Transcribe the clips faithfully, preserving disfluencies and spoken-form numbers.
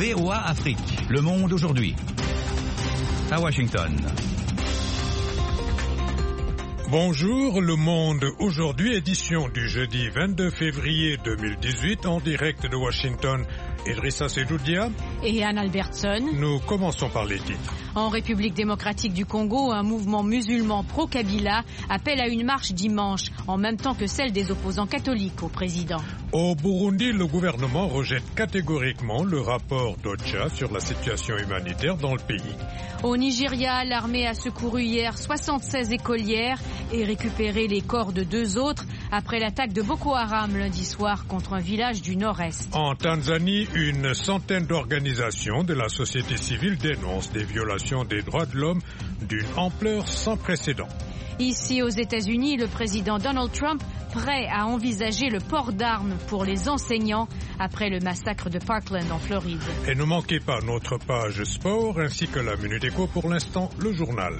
V O A Afrique. Le monde aujourd'hui. À Washington. Bonjour, Le Monde aujourd'hui, édition du jeudi vingt-deux février deux mille dix-huit, en direct de Washington. Idrissa Sedoudia et Anne Albertson. Nous commençons par les titres. En République démocratique du Congo, un mouvement musulman pro-Kabila appelle à une marche dimanche, en même temps que celle des opposants catholiques au président. Au Burundi, le gouvernement rejette catégoriquement le rapport d'Ocha sur la situation humanitaire dans le pays. Au Nigeria, l'armée a secouru hier soixante-seize écolières et récupéré les corps de deux autres après l'attaque de Boko Haram lundi soir contre un village du nord-est. En Tanzanie, une centaine d'organisations de la société civile dénoncent des violations des droits de l'homme d'une ampleur sans précédent. Ici aux États-Unis, le président Donald Trump prêt à envisager le port d'armes pour les enseignants après le massacre de Parkland en Floride. Et ne manquez pas notre page sport ainsi que la Minute Éco, pour l'instant le journal.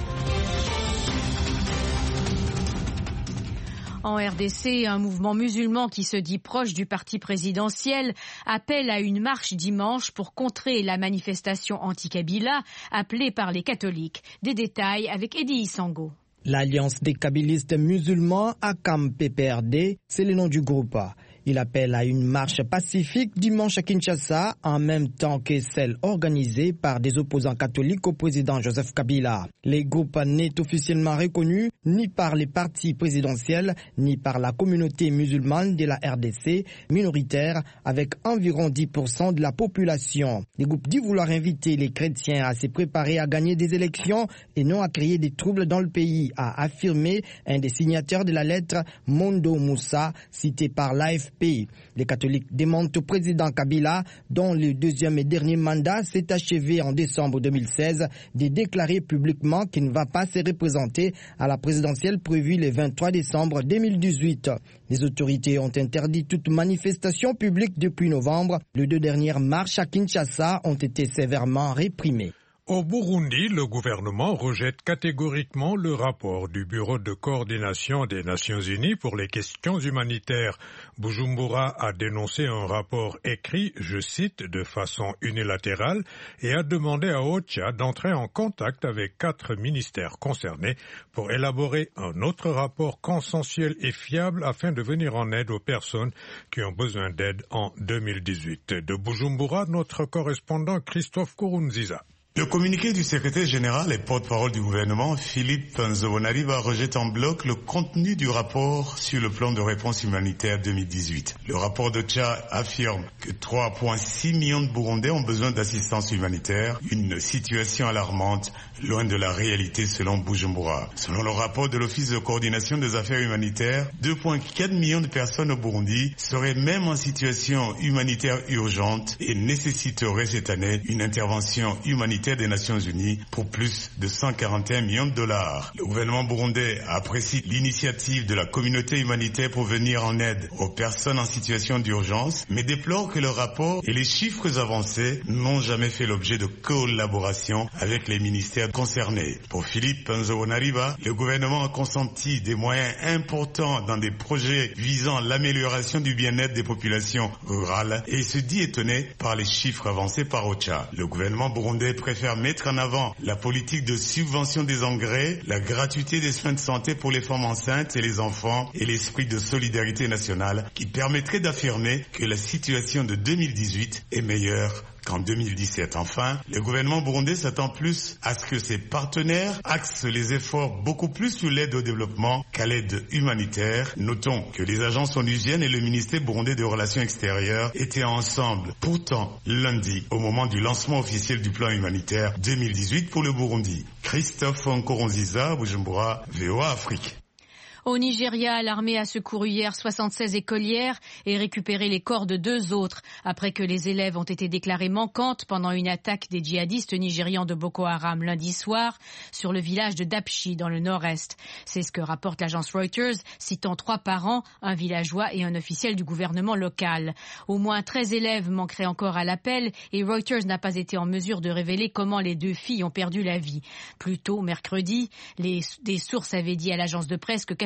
En R D C, un mouvement musulman qui se dit proche du parti présidentiel appelle à une marche dimanche pour contrer la manifestation anti-Kabila appelée par les catholiques. Des détails avec Eddie Isango. L'Alliance des kabylistes musulmans, A K A M P P R D, c'est le nom du groupe. Il appelle à une marche pacifique dimanche à Kinshasa, en même temps que celle organisée par des opposants catholiques au président Joseph Kabila. Les groupes n'est officiellement reconnus ni par les partis présidentiels, ni par la communauté musulmane de la R D C, minoritaire, avec environ dix pour cent de la population. Les groupes disent vouloir inviter les chrétiens à se préparer à gagner des élections et non à créer des troubles dans le pays, a affirmé un des signataires de la lettre, Mondo Moussa, cité par l'A F P. Les catholiques demandent au président Kabila, dont le deuxième et dernier mandat s'est achevé en décembre deux mille seize, de déclarer publiquement qu'il ne va pas se représenter à la présidentielle prévue le vingt-trois décembre deux mille dix-huit. Les autorités ont interdit toute manifestation publique depuis novembre. Les deux dernières marches à Kinshasa ont été sévèrement réprimées. Au Burundi, le gouvernement rejette catégoriquement le rapport du Bureau de coordination des Nations Unies pour les questions humanitaires. Bujumbura a dénoncé un rapport écrit, je cite, de façon unilatérale, et a demandé à Ocha d'entrer en contact avec quatre ministères concernés pour élaborer un autre rapport consensuel et fiable afin de venir en aide aux personnes qui ont besoin d'aide en deux mille dix-huit. De Bujumbura, notre correspondant Christophe Kurunziza. Le communiqué du secrétaire général et porte-parole du gouvernement, Philippe Nzobonariba, rejette en bloc le contenu du rapport sur le plan de réponse humanitaire deux mille dix-huit. Le rapport de Tchad affirme que trois virgule six millions de Burundais ont besoin d'assistance humanitaire, une situation alarmante, loin de la réalité selon Bujumbura. Selon le rapport de l'Office de coordination des affaires humanitaires, deux virgule quatre millions de personnes au Burundi seraient même en situation humanitaire urgente et nécessiteraient cette année une intervention humanitaire des Nations Unies pour plus de cent quarante et un millions de dollars. Le gouvernement burundais apprécie l'initiative de la communauté humanitaire pour venir en aide aux personnes en situation d'urgence, mais déplore que le rapport et les chiffres avancés n'ont jamais fait l'objet de collaboration avec les ministères concernés. Pour Philippe Nzobonariba, le gouvernement a consenti des moyens importants dans des projets visant l'amélioration du bien-être des populations rurales et se dit étonné par les chiffres avancés par Ocha. Le gouvernement burundais préfère mettre en avant la politique de subvention des engrais, la gratuité des soins de santé pour les femmes enceintes et les enfants et l'esprit de solidarité nationale qui permettrait d'affirmer que la situation de deux mille dix-huit est meilleure qu'en deux mille dix-sept. Enfin, le gouvernement burundais s'attend plus à ce que ses partenaires axent les efforts beaucoup plus sur l'aide au développement qu'à l'aide humanitaire. Notons que les agences onusiennes et le ministère burundais des Relations extérieures étaient ensemble. Pourtant, lundi, au moment du lancement officiel du plan humanitaire deux mille dix-huit pour le Burundi. Christophe Nkurunziza, Bujumbura, V O A Afrique. Au Nigeria, l'armée a secouru hier soixante-seize écolières et récupéré les corps de deux autres après que les élèves ont été déclarées manquantes pendant une attaque des djihadistes nigérians de Boko Haram lundi soir sur le village de Dapchi dans le nord-est. C'est ce que rapporte l'agence Reuters, citant trois parents, un villageois et un officiel du gouvernement local. Au moins treize élèves manqueraient encore à l'appel et Reuters n'a pas été en mesure de révéler comment les deux filles ont perdu la vie. Plus tôt, mercredi, les, des sources avaient dit à l'agence de presse que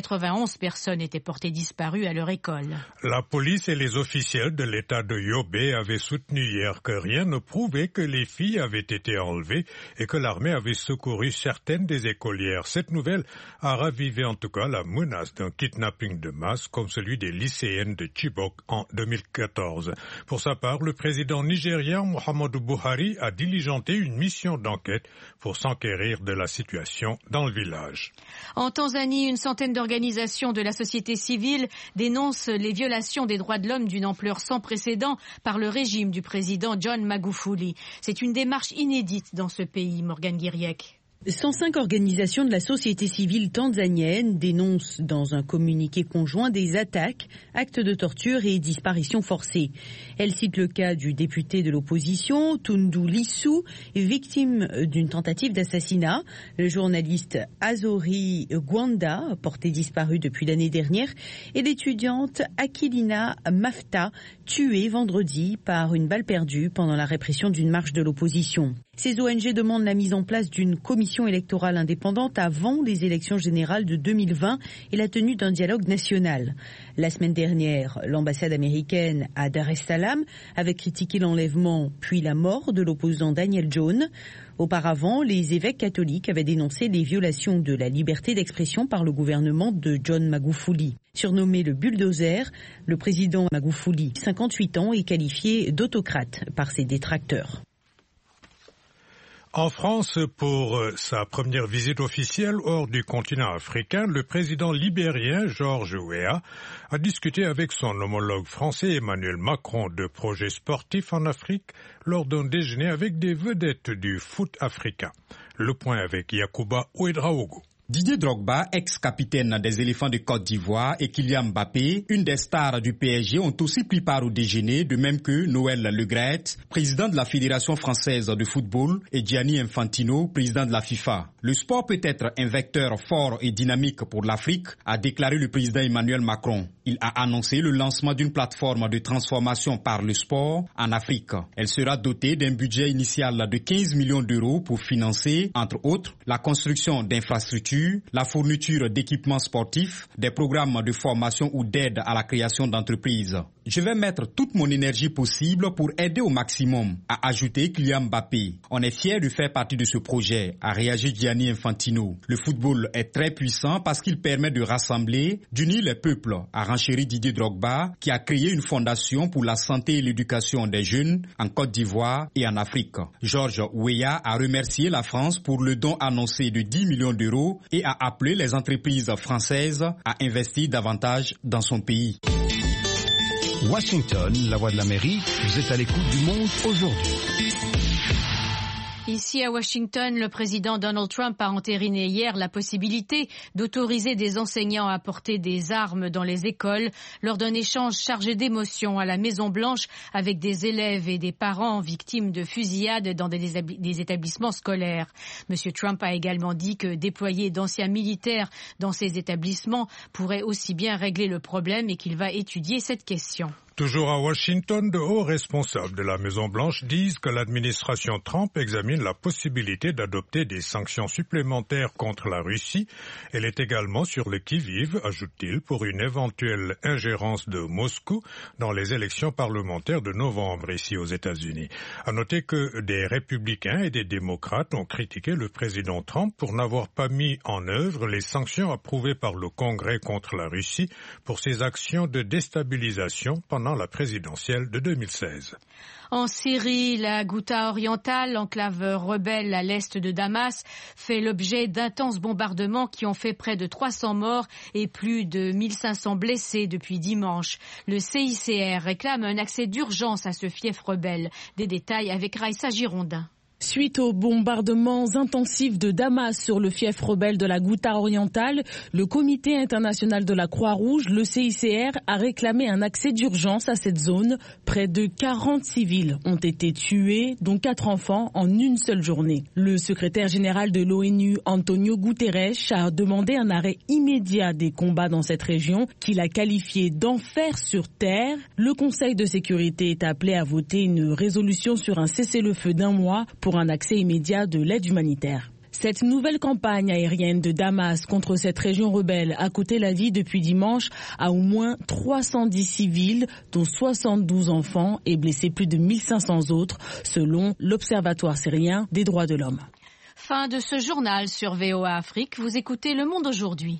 quatre-vingt-onze personnes étaient portées disparues à leur école. La police et les officiels de l'État de Yobe avaient soutenu hier que rien ne prouvait que les filles avaient été enlevées et que l'armée avait secouru certaines des écolières. Cette nouvelle a ravivé en tout cas la menace d'un kidnapping de masse comme celui des lycéennes de Chibok en deux mille quatorze. Pour sa part, le président nigérien Muhammadu Buhari a diligenté une mission d'enquête pour s'enquérir de la situation dans le village. En Tanzanie, une centaine d'organisations de la société civile dénoncent les violations des droits de l'homme d'une ampleur sans précédent par le régime du président John Magufuli. C'est une démarche inédite dans ce pays, Morgane Guiriec. cent cinq organisations de la société civile tanzanienne dénoncent dans un communiqué conjoint des attaques, actes de torture et disparitions forcées. Elles citent le cas du député de l'opposition, Tundu Lissu, victime d'une tentative d'assassinat, le journaliste Azori Gwanda, porté disparu depuis l'année dernière, et l'étudiante Akilina Mafta, tuée vendredi par une balle perdue pendant la répression d'une marche de l'opposition. Ces O N G demandent la mise en place d'une commission électorale indépendante avant les élections générales de deux mille vingt et la tenue d'un dialogue national. La semaine dernière, l'ambassade américaine à Dar es Salaam avait critiqué l'enlèvement puis la mort de l'opposant Daniel John. Auparavant, les évêques catholiques avaient dénoncé les violations de la liberté d'expression par le gouvernement de John Magufuli. Surnommé le bulldozer, le président Magufuli, cinquante-huit ans, est qualifié d'autocrate par ses détracteurs. En France, pour sa première visite officielle hors du continent africain, le président libérien George Weah a discuté avec son homologue français Emmanuel Macron de projets sportifs en Afrique lors d'un déjeuner avec des vedettes du foot africain. Le point avec Yacouba Ouedraogo. Didier Drogba, ex-capitaine des éléphants de Côte d'Ivoire, et Kylian Mbappé, une des stars du P S G, ont aussi pris part au déjeuner, de même que Noël Le Graët, président de la Fédération française de football, et Gianni Infantino, président de la FIFA. Le sport peut être un vecteur fort et dynamique pour l'Afrique, a déclaré le président Emmanuel Macron. Il a annoncé le lancement d'une plateforme de transformation par le sport en Afrique. Elle sera dotée d'un budget initial de quinze millions d'euros pour financer, entre autres, la construction d'infrastructures, la fourniture d'équipements sportifs, des programmes de formation ou d'aide à la création d'entreprises. Je vais mettre toute mon énergie possible pour aider au maximum, a ajouté Kylian Mbappé. On est fiers de faire partie de ce projet, a réagi Gianni Infantino. Le football est très puissant parce qu'il permet de rassembler, d'unir les peuples, a renchéri Didier Drogba, qui a créé une fondation pour la santé et l'éducation des jeunes en Côte d'Ivoire et en Afrique. George Weah a remercié la France pour le don annoncé de dix millions d'euros et a appelé les entreprises françaises à investir davantage dans son pays. Washington, la voix de l'Amérique, vous êtes à l'écoute du monde aujourd'hui. Ici à Washington, le président Donald Trump a entériné hier la possibilité d'autoriser des enseignants à porter des armes dans les écoles lors d'un échange chargé d'émotions à la Maison-Blanche avec des élèves et des parents victimes de fusillades dans des établissements scolaires. Monsieur Trump a également dit que déployer d'anciens militaires dans ces établissements pourrait aussi bien régler le problème et qu'il va étudier cette question. Toujours à Washington, de hauts responsables de la Maison-Blanche disent que l'administration Trump examine la possibilité d'adopter des sanctions supplémentaires contre la Russie. Elle est également sur le qui-vive, ajoute-t-il, pour une éventuelle ingérence de Moscou dans les élections parlementaires de novembre ici aux États-Unis. À noter que des républicains et des démocrates ont critiqué le président Trump pour n'avoir pas mis en œuvre les sanctions approuvées par le Congrès contre la Russie pour ses actions de déstabilisation pendant la présidentielle de deux mille seize. En Syrie, la Ghouta orientale, enclave rebelle à l'est de Damas, fait l'objet d'intenses bombardements qui ont fait près de trois cents morts et plus de mille cinq cents blessés depuis dimanche. Le C I C R réclame un accès d'urgence à ce fief rebelle. Des détails avec Raïssa Girondin. Suite aux bombardements intensifs de Damas sur le fief rebelle de la Ghouta orientale, le Comité international de la Croix-Rouge, le C I C R, a réclamé un accès d'urgence à cette zone. Près de quarante civils ont été tués, dont quatre enfants en une seule journée. Le secrétaire général de l'ONU, Antonio Guterres, a demandé un arrêt immédiat des combats dans cette région, qu'il a qualifié d'enfer sur terre. Le Conseil de sécurité est appelé à voter une résolution sur un cessez-le-feu d'un mois pour un accès immédiat de l'aide humanitaire. Cette nouvelle campagne aérienne de Damas contre cette région rebelle a coûté la vie depuis dimanche à au moins trois cent dix civils, dont soixante-douze enfants, et blessé plus de mille cinq cents autres, selon l'Observatoire syrien des droits de l'homme. Fin de ce journal sur V O A Afrique. Vous écoutez Le Monde aujourd'hui.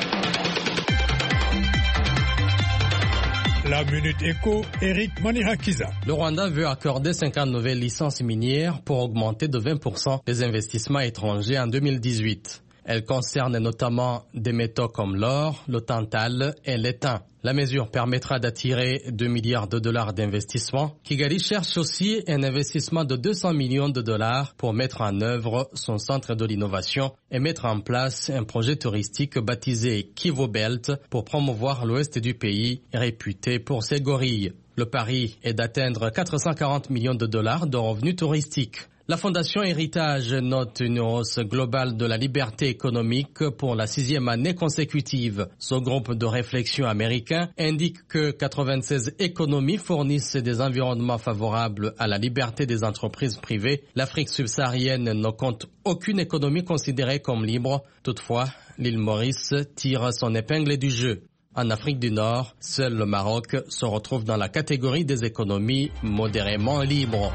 La Minute Éco, Eric Manirakiza. Le Rwanda veut accorder cinquante nouvelles licences minières pour augmenter de vingt pour cent les investissements étrangers en deux mille dix-huit. Elles concernent notamment des métaux comme l'or, le tantal et l'étain. La mesure permettra d'attirer deux milliards de dollars d'investissement. Kigali cherche aussi un investissement de deux cents millions de dollars pour mettre en œuvre son centre de l'innovation et mettre en place un projet touristique baptisé Kivu Belt pour promouvoir l'ouest du pays, réputé pour ses gorilles. Le pari est d'atteindre quatre cent quarante millions de dollars de revenus touristiques. La Fondation Héritage note une hausse globale de la liberté économique pour la sixième année consécutive. Ce groupe de réflexion américain indique que quatre-vingt-seize économies fournissent des environnements favorables à la liberté des entreprises privées. L'Afrique subsaharienne ne compte aucune économie considérée comme libre. Toutefois, l'île Maurice tire son épingle du jeu. En Afrique du Nord, seul le Maroc se retrouve dans la catégorie des économies modérément libres.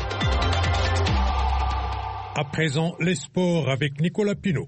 À présent, les sports avec Nicolas Pinault.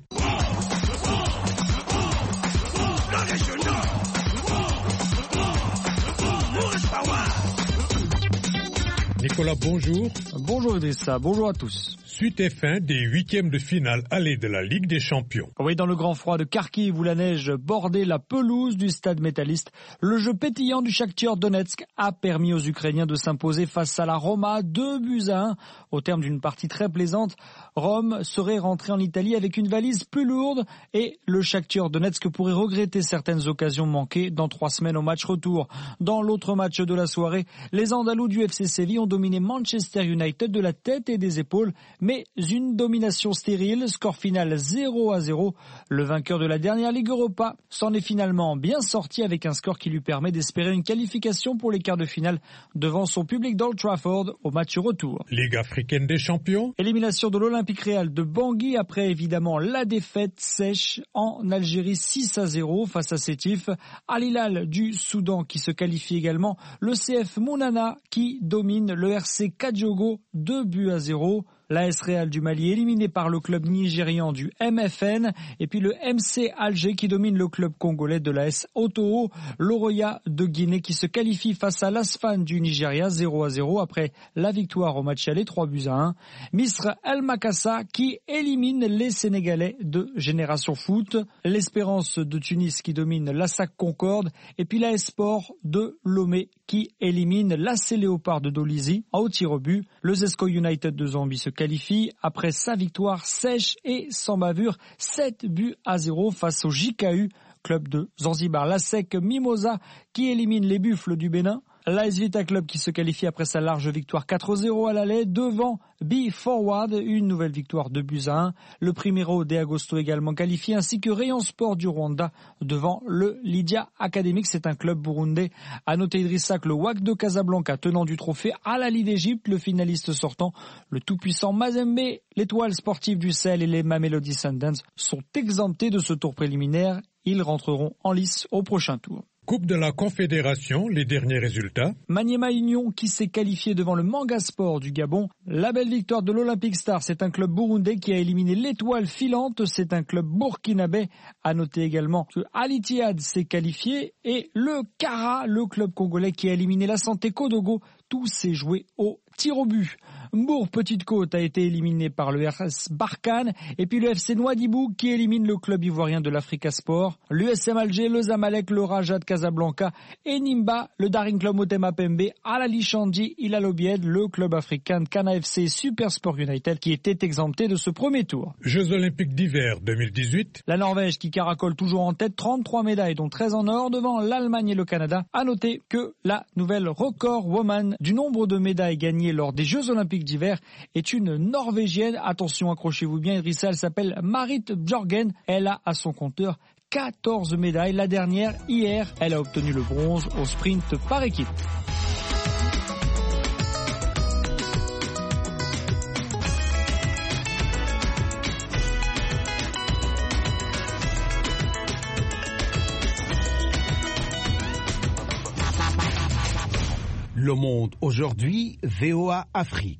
Nicolas, bonjour. Bonjour Idrissa, bonjour à tous. Suite et fin des huitièmes de finale aller de la Ligue des Champions. Oui, dans le grand froid de Kharkiv où la neige bordait la pelouse du stade métalliste, le jeu pétillant du Shakhtar Donetsk a permis aux Ukrainiens de s'imposer face à la Roma deux buts à un. Au terme d'une partie très plaisante, Rome serait rentré en Italie avec une valise plus lourde et le Shakhtar Donetsk pourrait regretter certaines occasions manquées dans trois semaines au match retour. Dans l'autre match de la soirée, les Andalous du F C Séville ont dominé Manchester United de la tête et des épaules, mais une domination stérile, score final zéro à zéro. Le vainqueur de la dernière Ligue Europa s'en est finalement bien sorti avec un score qui lui permet d'espérer une qualification pour les quarts de finale devant son public d'Old Trafford au match retour. Ligue africaine des champions. Élimination de l'Olympique Real de Bangui après évidemment la défaite sèche en Algérie six à zéro face à Sétif. Al Hilal du Soudan qui se qualifie également. Le C F Mounana qui domine le R C Kadiogo deux buts à zéro. L'A S Real du Mali éliminé par le club nigérian du M F N et puis le M C Alger qui domine le club congolais de l'A S Otoo. L'Oroya de Guinée qui se qualifie face à l'Asfan du Nigeria zéro à zéro après la victoire au match aller trois buts à un. Misr El Makassa qui élimine les Sénégalais de Génération Foot. L'Espérance de Tunis qui domine l'Assac Concorde et puis l'A S Sport de Lomé qui élimine l'A C Léopard de Dolisie au tir au but. Le Zesco United de Zambie se qualifie après sa victoire sèche et sans bavure sept buts à zéro face au J K U, club de Zanzibar. La S E C Mimosa qui élimine les Buffles du Bénin. L'A S Vita Club qui se qualifie après sa large victoire quatre à zéro à l'aller devant Be Forward, une nouvelle victoire deux buts à un. Le Primero de Agosto également qualifié ainsi que Rayon Sport du Rwanda devant le Lydia Academic, c'est un club burundais. À noter Idrissa que le W A C de Casablanca tenant du trophée Al Ahly d'Égypte, le finaliste sortant, le tout-puissant Mazembe, l'étoile sportive du Sahel et les Mamelody Sundowns sont exemptés de ce tour préliminaire. Ils rentreront en lice au prochain tour. Coupe de la Confédération, les derniers résultats. Maniema Union qui s'est qualifié devant le Manga Sport du Gabon. La belle victoire de l'Olympic Star, c'est un club burundais qui a éliminé l'Étoile Filante, c'est un club burkinabé. À noter également que Al Ittihad s'est qualifié et le Kara, le club congolais qui a éliminé la Santé Kodogo. Tout s'est joué au tir au but. Mbour Petite Côte a été éliminé par le R S Barkhane et puis le F C Nouadhibou qui élimine le club ivoirien de l'Africa Sport. L'U S M Alger, le Zamalek, le Raja de Casablanca et Nimba, le Daring Club Motema Pembe, Al Ahly Chandi, Hilal Obied, le club africain de Kana F C et Super Sport United qui étaient exemptés de ce premier tour. Jeux Olympiques d'hiver deux mille dix-huit. La Norvège qui caracole toujours en tête, trente-trois médailles dont treize en or devant l'Allemagne et le Canada. À noter que la nouvelle record woman du nombre de médailles gagnées lors des Jeux Olympiques d'hiver est une Norvégienne. Attention, accrochez-vous bien, Idrissa, elle s'appelle Marit Bjørgen. Elle a à son compteur quatorze médailles. La dernière, hier, elle a obtenu le bronze au sprint par équipe. Le Monde aujourd'hui, V O A Afrique.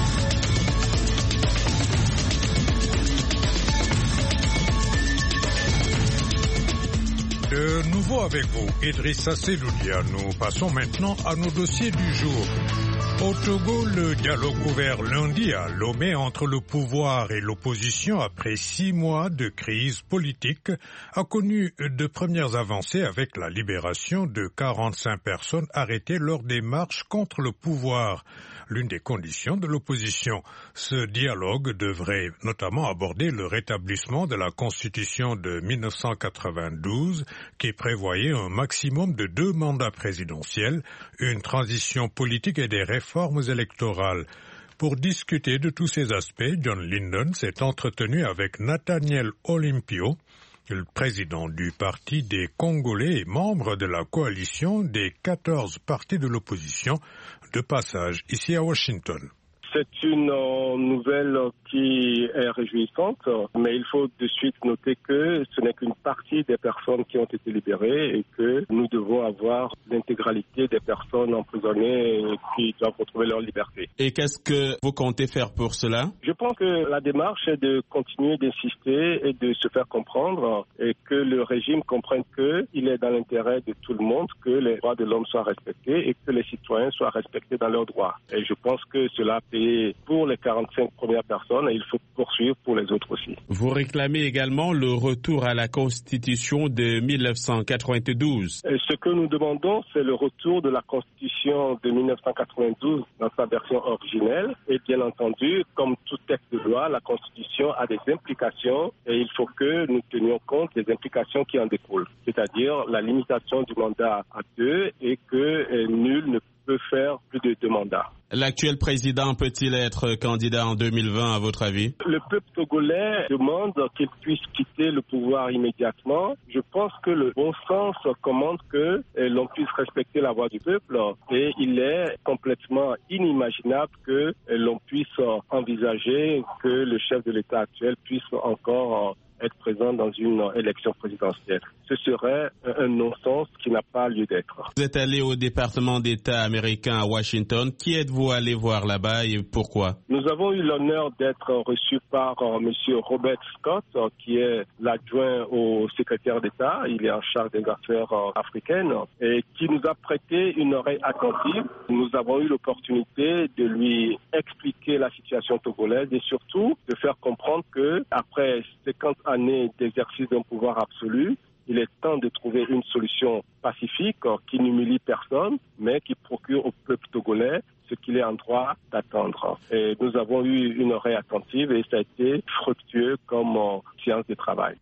De nouveau avec vous, Idrissa Seloudia. Nous passons maintenant à nos dossiers du jour. Au Togo, le dialogue ouvert lundi à Lomé entre le pouvoir et l'opposition après six mois de crise politique a connu de premières avancées avec la libération de quarante-cinq personnes arrêtées lors des marches contre le pouvoir. L'une des conditions de l'opposition. Ce dialogue devrait notamment aborder le rétablissement de la Constitution de mille neuf cent quatre-vingt-douze qui prévoyait un maximum de deux mandats présidentiels, une transition politique et des réformes électorales. Pour discuter de tous ces aspects, John Linden s'est entretenu avec Nathaniel Olympio, le président du Parti des Congolais et membre de la coalition des quatorze partis de l'opposition, de passage ici à Washington. C'est une euh, nouvelle qui est réjouissante, mais il faut de suite noter que ce n'est qu'une partie des personnes qui ont été libérées et que nous devons avoir l'intégralité des personnes emprisonnées qui doivent retrouver leur liberté. Et qu'est-ce que vous comptez faire pour cela? Je pense que la démarche est de continuer d'insister et de se faire comprendre et que le régime comprenne qu'il est dans l'intérêt de tout le monde que les droits de l'homme soient respectés et que les citoyens soient respectés dans leurs droits. Et je pense que cela peut pour les quarante-cinq premières personnes et il faut poursuivre pour les autres aussi. Vous réclamez également le retour à la Constitution de mille neuf cent quatre-vingt-douze. Et ce que nous demandons, c'est le retour de la Constitution de mille neuf cent quatre-vingt-douze dans sa version originelle. Et bien entendu, comme tout texte de loi, la Constitution a des implications et il faut que nous tenions compte des implications qui en découlent. C'est-à-dire la limitation du mandat à deux et que euh, nul ne peut faire plus de deux mandats. L'actuel président peut-il être candidat en deux mille vingt à votre avis? Le peuple togolais demande qu'il puisse quitter le pouvoir immédiatement. Je pense que le bon sens commande que l'on puisse respecter la voix du peuple et il est complètement inimaginable que l'on puisse envisager que le chef de l'État actuel puisse encore être présent dans une élection présidentielle. Ce serait un non-sens qui n'a pas lieu d'être. Vous êtes allé au département d'État américain à Washington. Qui êtes-vous allé voir là-bas et pourquoi? Nous avons eu l'honneur d'être reçus par euh, M. Robert Scott, euh, qui est l'adjoint au secrétaire d'État. Il est en charge des affaires euh, africaines et qui nous a prêté une oreille attentive. Nous avons eu l'opportunité de lui expliquer la situation togolaise et surtout de faire comprendre que après cinquante années d'exercice d'un pouvoir absolu, il est temps de trouver une solution pacifique qui n'humilie personne, mais qui procure au peuple togolais ce qu'il est en droit d'attendre. Et nous avons eu une oreille attentive et ça a été fructueux comme euh, séance de travail.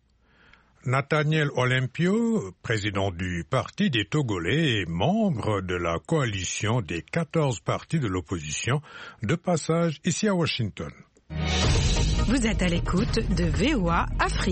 Nathaniel Olympio, président du Parti des Togolais et membre de la coalition des quatorze partis de l'opposition, de passage ici à Washington. Vous êtes à l'écoute de V O A Afrique.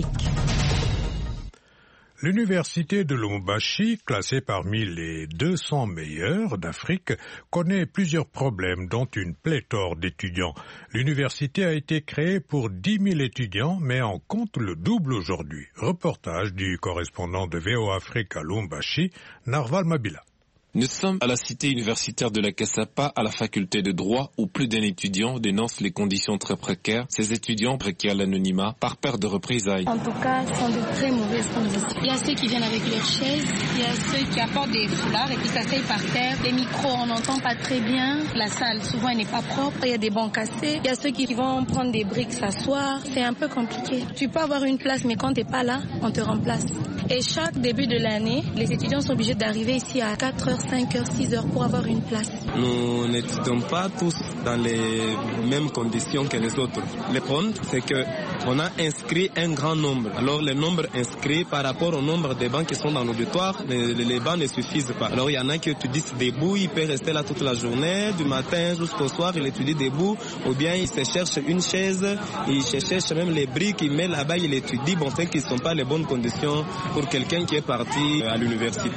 L'université de Lubumbashi, classée parmi les deux cents meilleures d'Afrique, connaît plusieurs problèmes, dont une pléthore d'étudiants. L'université a été créée pour dix mille étudiants, mais en compte le double aujourd'hui. Reportage du correspondant de V O A Afrique à Lubumbashi, Narval Mabila. Nous sommes à la cité universitaire de la Kassapa, à la faculté de droit, où plus d'un étudiant dénonce les conditions très précaires. Ces étudiants requièrent l'anonymat par peur de représailles. En tout cas, ce sont de très mauvaises conditions. Il y a ceux qui viennent avec leurs chaises, il y a ceux qui apportent des foulards et qui s'asseyent par terre. Les micros, on n'entend pas très bien. La salle, souvent, elle n'est pas propre. Il y a des bancs cassés. Il y a ceux qui vont prendre des briques, s'asseoir. C'est un peu compliqué. Tu peux avoir une place, mais quand tu n'es pas là, on te remplace. Et chaque début de l'année, les étudiants sont obligés d'arriver ici à quatre heures, cinq heures, six heures pour avoir une place. Nous n'étudions pas tous dans les mêmes conditions que les autres. Le problème, c'est qu'on a inscrit un grand nombre. Alors, le nombre inscrit par rapport au nombre de bancs qui sont dans l'auditoire, les, les bancs ne suffisent pas. Alors, il y en a qui étudient debout, il peut rester là toute la journée, du matin jusqu'au soir, il étudie debout, ou bien il se cherche une chaise, il se cherche même les briques, il met là-bas, il étudie. Bon, c'est qu'ils ne sont pas les bonnes conditions pour quelqu'un qui est parti à l'université.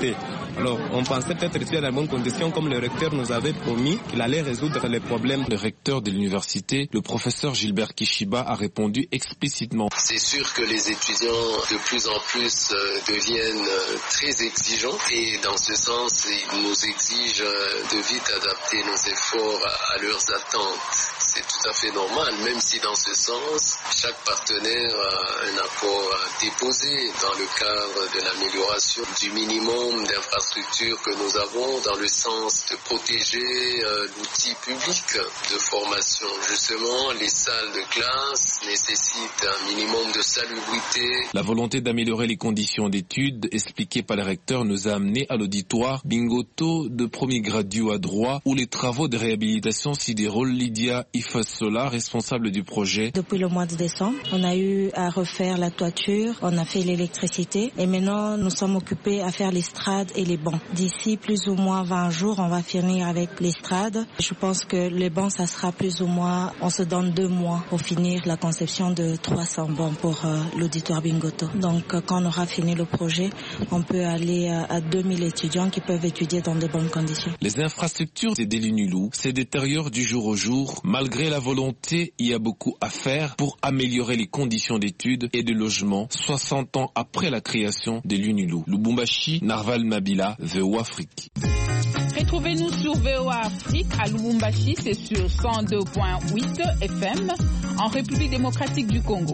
Alors, on pensait peut-être rester dans les bonnes conditions comme le recteur nous avait promis qu'il allait résoudre les problèmes. Le recteur de l'université, le professeur Gilbert Kishiba, a répondu explicitement. C'est sûr que les étudiants de plus en plus euh, deviennent euh, très exigeants et dans ce sens, ils nous exigent euh, de vite adapter nos efforts à, à leurs attentes. C'est tout à fait normal, même si dans ce sens, chaque partenaire a un apport à déposer dans le cadre de l'amélioration du minimum d'infrastructures que nous avons dans le sens de protéger euh, l'outil public de formation. Justement, les salles de classe nécessitent un minimum de salubrité. La volonté d'améliorer les conditions d'études expliquée par le recteur nous a amené à l'auditoire Bingoto de premier graduat à droit où les travaux de réhabilitation s'y déroulent. Lydia Ifassola, responsable du projet. Depuis le mois de décembre, on a eu à refaire la toiture, on a fait l'électricité et maintenant nous sommes occupés à faire l'estrade et les bancs. D'ici plus ou moins vingt jours, on va finir avec l'estrade. Je pense que les bancs, ça sera plus ou moins, on se donne deux mois pour finir la conception de trois cents bancs pour euh, l'auditoire Bingoto. Donc euh, quand on aura fini le projet, on peut aller euh, à deux mille étudiants qui peuvent étudier dans de bonnes conditions. Les infrastructures des Lunulou se détériorent du jour au jour. Malgré la volonté, il y a beaucoup à faire pour améliorer les conditions d'études et de logement soixante ans après la création des Lunulou. Lubumbashi, Narval Mabila, V O A Afrique. Retrouvez-nous sur V O A Afrique à Lubumbashi, c'est sur cent deux virgule huit F M en République démocratique du Congo.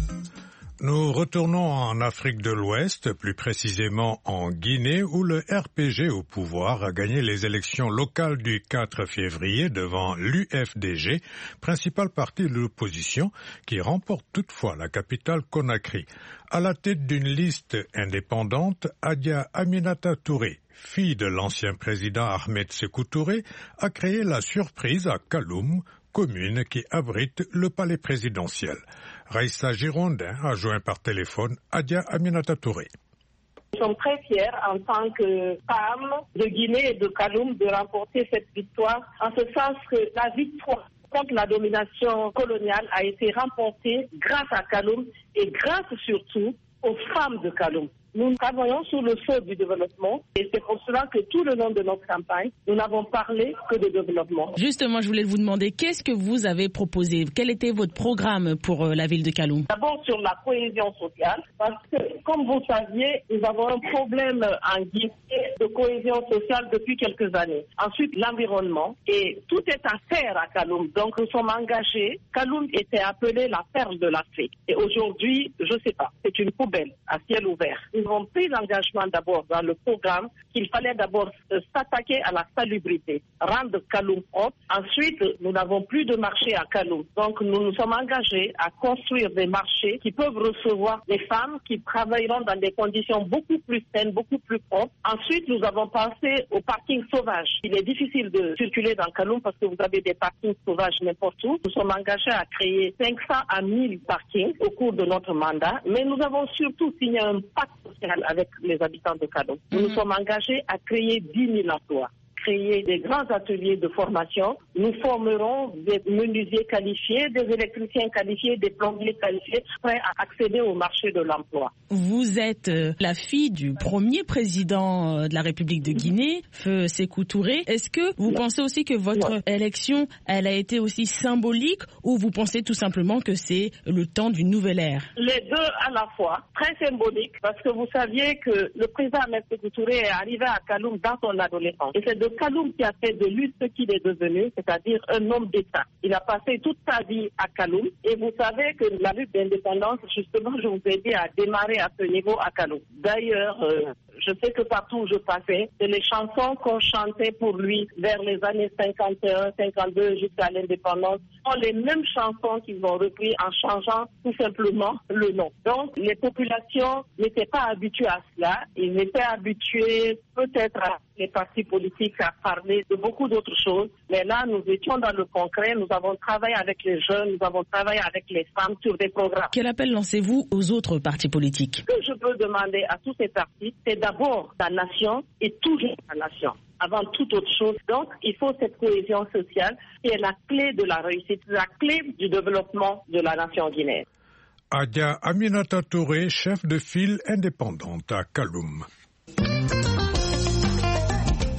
Nous retournons en Afrique de l'Ouest, plus précisément en Guinée, où le R P G au pouvoir a gagné les élections locales du quatre février devant l'U F D G, principal parti de l'opposition, qui remporte toutefois la capitale Conakry. À la tête d'une liste indépendante, Adia Aminata Touré, fille de l'ancien président Ahmed Sékou Touré, a créé la surprise à Kaloum, commune qui abrite le palais présidentiel. Raïssa Girondin a joint par téléphone Adia Aminata Touré. Nous sommes très fiers en tant que femmes de Guinée et de Kaloum de remporter cette victoire, en ce sens que la victoire contre la domination coloniale a été remportée grâce à Kaloum et grâce surtout aux femmes de Kaloum. Nous travaillons sur le feu du développement et c'est pour cela que tout le long de notre campagne, nous n'avons parlé que de développement. Justement, je voulais vous demander, qu'est-ce que vous avez proposé? Quel était votre programme pour la ville de Kaloum? D'abord sur la cohésion sociale, parce que comme vous saviez, nous avons un problème en Guinée de cohésion sociale depuis quelques années. Ensuite, l'environnement et tout est à faire à Kaloum. Donc nous sommes engagés. Kaloum était appelée la perle de l'Afrique. Et aujourd'hui, je ne sais pas, c'est une poubelle à ciel ouvert. Nous avons pris l'engagement d'abord dans le programme qu'il fallait d'abord s'attaquer à la salubrité, rendre Kaloum propre. Ensuite, nous n'avons plus de marché à Kaloum. Donc, nous nous sommes engagés à construire des marchés qui peuvent recevoir des femmes qui travailleront dans des conditions beaucoup plus saines, beaucoup plus propres. Ensuite, nous avons pensé au parking sauvage. Il est difficile de circuler dans Kaloum parce que vous avez des parkings sauvages n'importe où. Nous sommes engagés à créer cinq cents à mille parkings au cours de notre mandat, mais nous avons surtout signé un pacte avec les habitants de Kaloum. Nous nous sommes engagés à créer dix mille emplois, créer des grands ateliers de formation. Nous formerons des menuisiers qualifiés, des électriciens qualifiés, des plombiers qualifiés, prêts à accéder au marché de l'emploi. Vous êtes la fille du premier président de la République de Guinée, Feu Sékou Touré. Est-ce que vous pensez aussi que votre élection, elle a été aussi symbolique ou vous pensez tout simplement que c'est le temps d'une nouvelle ère? Les deux à la fois, très symbolique, parce que vous saviez que le président Ahmed Sékou Touré est arrivé à Kaloum dans son adolescence. Et c'est de Kaloum qui a fait de lui ce qu'il est devenu, c'est-à-dire un homme d'État. Il a passé toute sa vie à Kaloum et vous savez que la lutte d'indépendance, justement, je vous ai dit, a démarré à ce niveau à Kaloum. D'ailleurs, euh, je sais que partout où je passais, c'est les chansons qu'on chantait pour lui vers les années cinquante et un, cinquante-deux jusqu'à l'indépendance sont les mêmes chansons qu'ils ont repris en changeant tout simplement le nom. Donc, les populations n'étaient pas habituées à cela. Ils étaient habitués peut-être à les partis politiques à parler de beaucoup d'autres choses. Mais là, nous étions dans le concret. Nous avons travaillé avec les jeunes, nous avons travaillé avec les femmes sur des programmes. Quel appel lancez-vous aux autres partis politiques? Ce que je peux demander à tous ces partis, c'est d'abord la nation et toujours la nation, avant toute autre chose. Donc, il faut cette cohésion sociale qui est la clé de la réussite, la clé du développement de la nation guinéenne. Adia Aminata Touré, chef de file indépendante à Kaloum.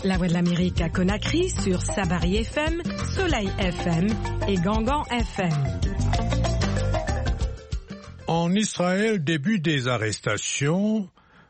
La Voix de l'Amérique à Conakry sur Sabari F M, Soleil F M et Gangan F M. En Israël, début des arrestations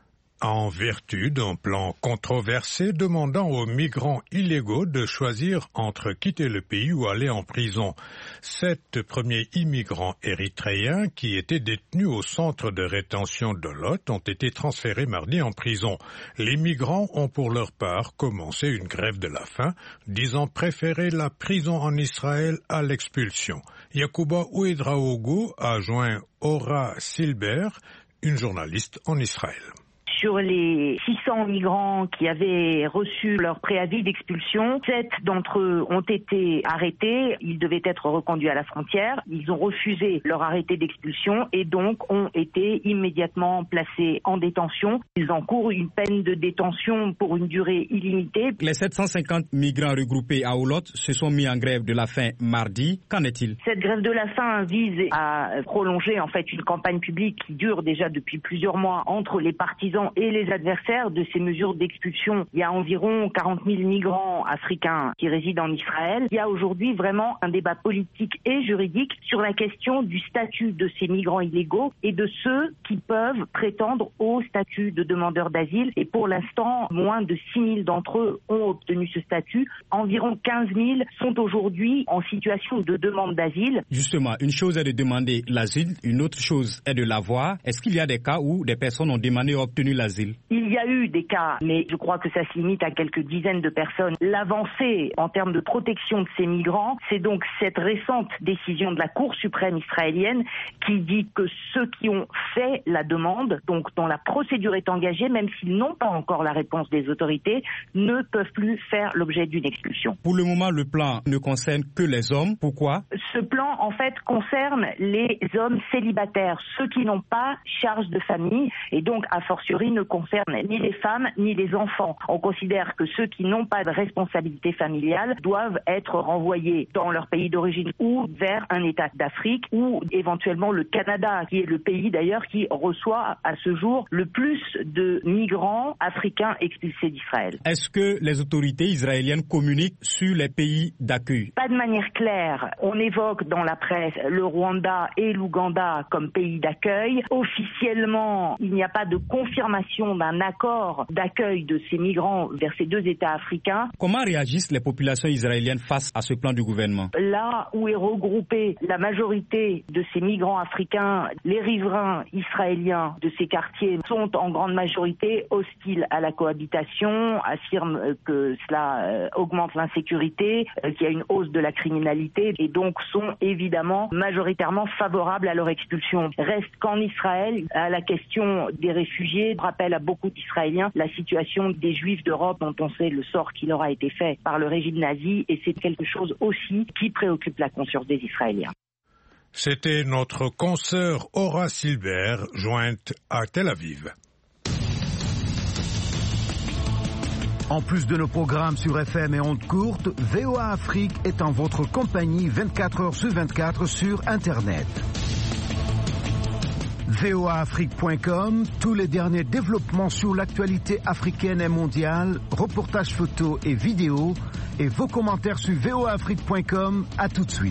en vertu d'un plan controversé demandant aux migrants illégaux de choisir entre quitter le pays ou aller en prison. Sept premiers immigrants érythréens qui étaient détenus au centre de rétention de Lot ont été transférés mardi en prison. Les migrants ont pour leur part commencé une grève de la faim, disant préférer la prison en Israël à l'expulsion. Yacouba Ouedraogo a joint Ora Silber, une journaliste en Israël. Sur les six cents migrants qui avaient reçu leur préavis d'expulsion, sept d'entre eux ont été arrêtés. Ils devaient être reconduits à la frontière. Ils ont refusé leur arrêté d'expulsion et donc ont été immédiatement placés en détention. Ils encourent une peine de détention pour une durée illimitée. Les sept cent cinquante migrants regroupés à Olot se sont mis en grève de la faim mardi. Qu'en est-il? Cette grève de la faim vise à prolonger en fait une campagne publique qui dure déjà depuis plusieurs mois entre les partisans et les adversaires de ces mesures d'expulsion. Il y a environ quarante mille migrants africains qui résident en Israël. Il y a aujourd'hui vraiment un débat politique et juridique sur la question du statut de ces migrants illégaux et de ceux qui peuvent prétendre au statut de demandeur d'asile. Et pour l'instant, moins de six mille d'entre eux ont obtenu ce statut. Environ quinze mille sont aujourd'hui en situation de demande d'asile. Justement, une chose est de demander l'asile, une autre chose est de l'avoir. Est-ce qu'il y a des cas où des personnes ont demandé et obtenu l'asile? Il y a eu des cas, mais je crois que ça se limite à quelques dizaines de personnes. L'avancée en termes de protection de ces migrants, c'est donc cette récente décision de la Cour suprême israélienne qui dit que ceux qui ont fait la demande, donc dont la procédure est engagée, même s'ils n'ont pas encore la réponse des autorités, ne peuvent plus faire l'objet d'une expulsion. Pour le moment, le plan ne concerne que les hommes. Pourquoi? Ce plan, en fait, concerne les hommes célibataires, ceux qui n'ont pas charge de famille, et donc, a fortiori, ne concerne ni les femmes ni les enfants. On considère que ceux qui n'ont pas de responsabilité familiale doivent être renvoyés dans leur pays d'origine ou vers un État d'Afrique ou éventuellement le Canada, qui est le pays d'ailleurs qui reçoit à ce jour le plus de migrants africains expulsés d'Israël. Est-ce que les autorités israéliennes communiquent sur les pays d'accueil? Pas de manière claire. On évoque dans la presse le Rwanda et l'Ouganda comme pays d'accueil. Officiellement, il n'y a pas de confirmation d'un accord d'accueil de ces migrants vers ces deux États africains. Comment réagissent les populations israéliennes face à ce plan du gouvernement? Là où est regroupée la majorité de ces migrants africains, les riverains israéliens de ces quartiers sont en grande majorité hostiles à la cohabitation, affirment que cela augmente l'insécurité, qu'il y a une hausse de la criminalité et donc sont évidemment majoritairement favorables à leur expulsion. Reste qu'en Israël, à la question des réfugiés, rappelle à beaucoup d'Israéliens la situation des Juifs d'Europe dont on sait le sort qui leur a été fait par le régime nazi et c'est quelque chose aussi qui préoccupe la conscience des Israéliens. C'était notre consoeur Ora Silber, jointe à Tel Aviv. En plus de nos programmes sur F M et ondes courtes, V O A Afrique est en votre compagnie vingt-quatre heures sur vingt-quatre sur Internet. V O A Afrique point com, tous les derniers développements sur l'actualité africaine et mondiale, reportages photos et vidéos, et vos commentaires sur V O A Afrique point com. À tout de suite.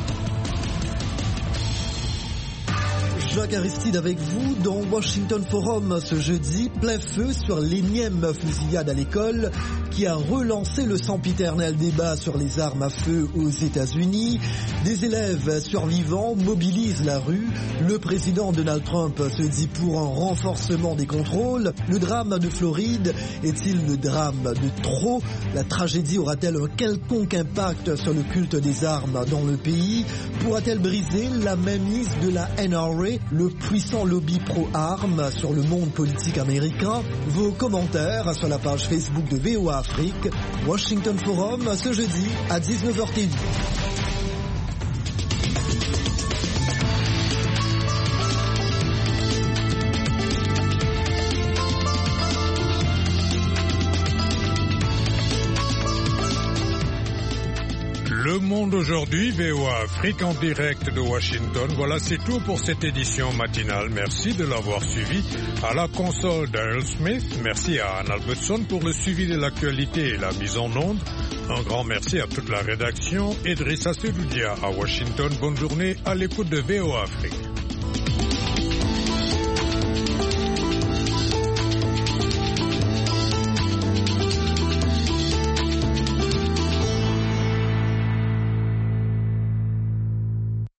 Jacques Aristide avec vous dans Washington Forum ce jeudi, plein feu sur l'énième fusillade à l'école qui a relancé le sempiternel débat sur les armes à feu aux États-Unis. Des élèves survivants mobilisent la rue. Le président Donald Trump se dit pour un renforcement des contrôles. Le drame de Floride est-il le drame de trop? La tragédie aura-t-elle un quelconque impact sur le culte des armes dans le pays? Pourra-t-elle briser la mainmise de la N R A, le puissant lobby pro-armes, sur le monde politique américain? Vos commentaires sur la page Facebook de V O A Afrique. Washington Forum ce jeudi à dix-neuf heures T V. Le monde aujourd'hui, V O A Afrique en direct de Washington. Voilà, c'est tout pour cette édition matinale. Merci de l'avoir suivi. À la console d'Earl Smith, merci à Anne Albertson pour le suivi de l'actualité et la mise en onde. Un grand merci à toute la rédaction. Idrissa Sedoudia à Washington. Bonne journée à l'écoute de V O A Afrique.